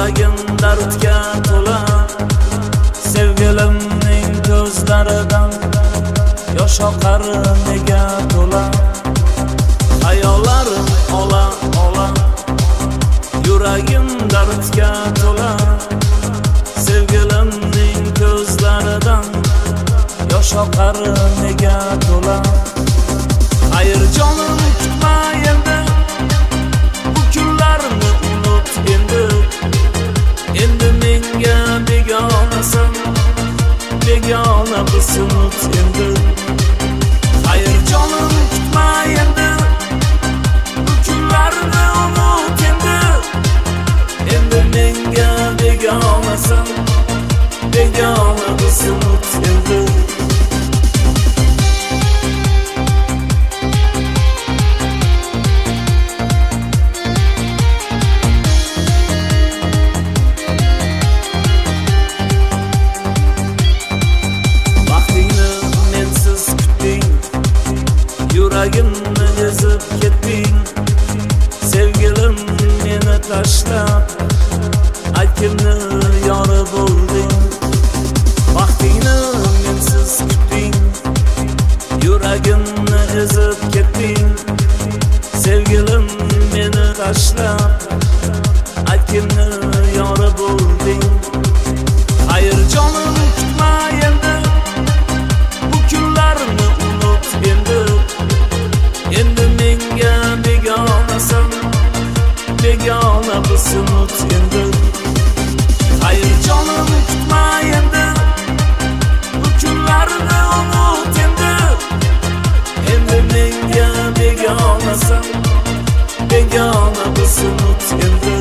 Yuragim dardga to'la, sevgilimning ko'zlaridan yosh oqar nega to'la. Hayollarim ola ola, yuragim dardga to'la, sevgilimning ko'zlaridan yosh oqar nega to'la. Hayır canım kutma endi, bu kunlarni unut endi. Endi menga begonasan, begona biz unut endi. Hayır canım kutma endi, bu kunlarni unut endi. Endi menga begonasan, begona biz unut endi. Yuragimni ezib ketding, sevgilim meni tashlab, aytgimni yori bo'lding. Vaqtingni mensiz kutding, yuragimni ezib ketding, sevgilim meni tashlab, aytgimni yori bo'lding. Hayır canım kutma endi, bu kunlarni unut endi. Endi menga begonasan, begona biz unut endi. Hayır canım kutma endi, bu kunlarni unut endi. Endi menga begonasan, begona biz unut endi.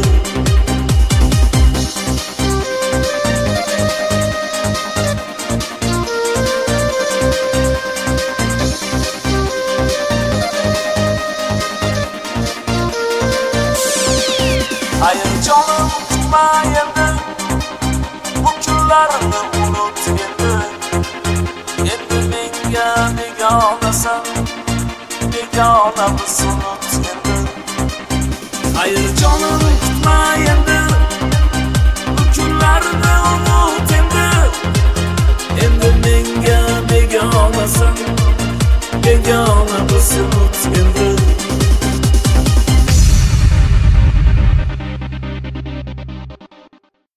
Hayır canım kutma endi, bu kunlarni unut endi. Endi menga begonasan, begona biz unut endi. Hayır canım kutma endi, bu kunlarni unut endi. Endi menga begonasan, begona biz unut endi.